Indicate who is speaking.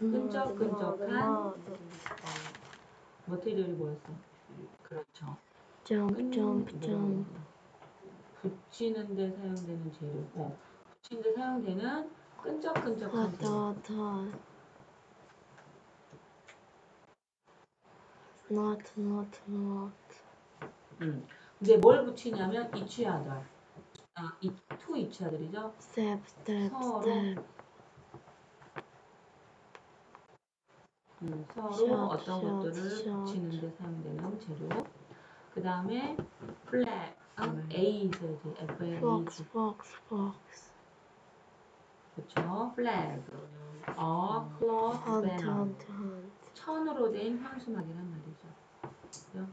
Speaker 1: 끈적끈적한 머티리얼이 뭐였어? 그렇죠.
Speaker 2: 점프.
Speaker 1: 붙이는 데 사용되는 재료고, 붙이는 데 사용되는 끈적끈적한 재료.
Speaker 2: not.
Speaker 1: 근데 뭘 붙이냐면 each other. to each other이죠.
Speaker 2: step.
Speaker 1: 서로 어떤 것들을 붙이는 데 사용되는 재료. 그 다음에 flag, A 있어야지. FLAG.
Speaker 2: fox.
Speaker 1: 그렇죠. flag. cloth banner.
Speaker 2: hunt.
Speaker 1: 천으로 된 현수막이란 말이죠.